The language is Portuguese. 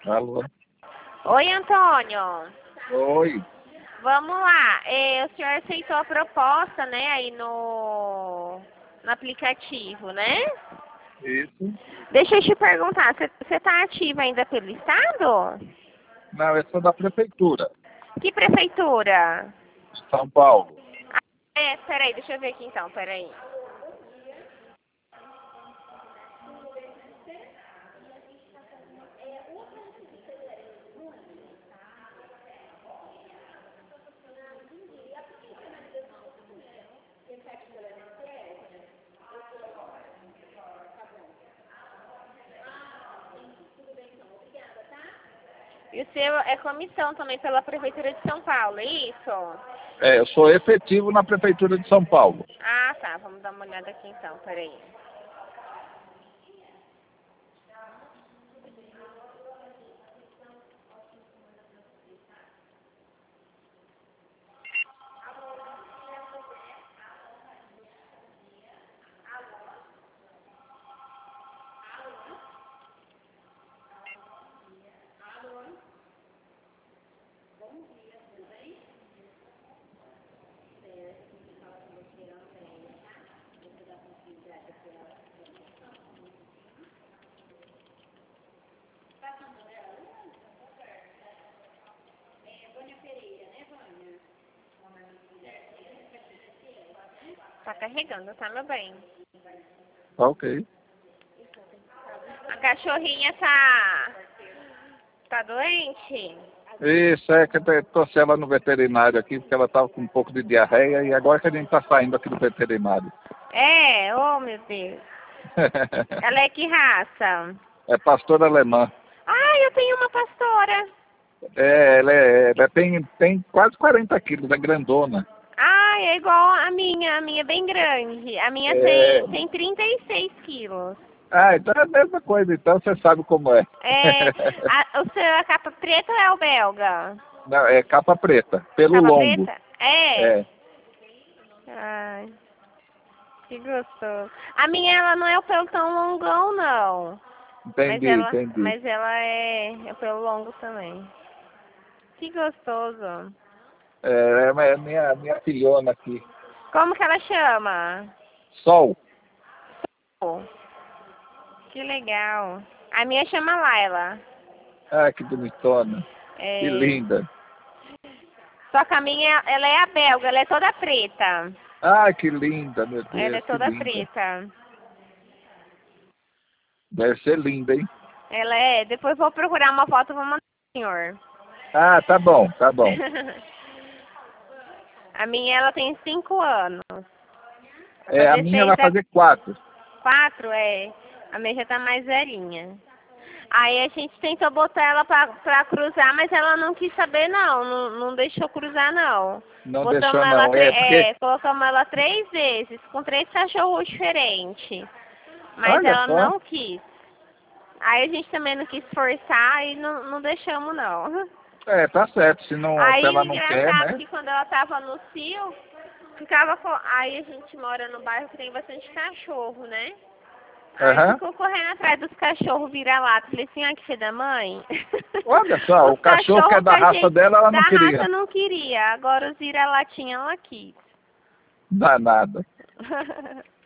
Alô? Oi, Antônio. Oi. Vamos lá. O senhor aceitou a proposta, né, aí no aplicativo, né? Isso. Deixa eu te perguntar, você está ativa ainda pelo Estado? Não, eu sou da prefeitura Que prefeitura? de São Paulo. Peraí, deixa eu ver aqui então, peraí. E o seu é comissão também pela Prefeitura de São Paulo, é isso? É, eu sou efetivo na prefeitura de São Paulo. Ah, tá. Vamos dar uma olhada aqui então, peraí. Tá carregando, tá, meu bem? Ok. A cachorrinha tá doente? Isso, é que eu trouxe ela no veterinário aqui, porque ela estava com um pouco de diarreia e agora que a gente está saindo aqui do veterinário. Oh meu Deus. Ela é que raça? É pastora alemã. Ah, eu tenho uma pastora. Ela tem quase 40 quilos, é grandona. Ah, é igual a minha é bem grande. A minha É... tem 36 quilos. Ah, então é a mesma coisa, então você sabe como é. O seu é a capa preta ou é o belga? Não, é capa preta, pelo Capa longo. preta? É, Ai, que gostoso. A minha, ela não é o pelo tão longão, não. entendi. Mas ela é pelo longo também. Que gostoso. É minha filhona aqui. Como que ela chama? Sol. Oh, que legal. A minha chama Laila. Ah, que bonitona. Que É, linda. só que a minha, ela é a belga, ela é toda preta. Ah, que linda, meu Ela é Deus, que toda linda. preta. Deve ser linda, hein? Ela é. Depois vou procurar uma foto e vou mandar pro senhor. Ah, tá bom, tá bom. A minha, ela tem 5 anos. Vai É, a fazer minha 6 vai fazer 4. 4, é. A minha já tá mais velhinha. Aí a gente tentou botar ela pra cruzar, mas ela não quis saber não deixou cruzar não. Não deixou não. É, porque, Colocamos ela 3 vezes, com 3 cachorros diferentes. Mas olha ela só. não quis. Aí a gente também não quis forçar e não deixamos não. É, tá certo. Se Aí ela o não quer, engraçado é né? que quando ela tava no cio, aí a gente mora no bairro que tem bastante cachorro, né? Aí Aham. ficou correndo atrás dos cachorros vira-lata. Falei assim, ah, que filha da mãe. Olha só, o Os cachorro que é cachorros que da a raça gente, dela, ela da não raça queria. não queria. Agora os vira-latinha ela quis. Danada.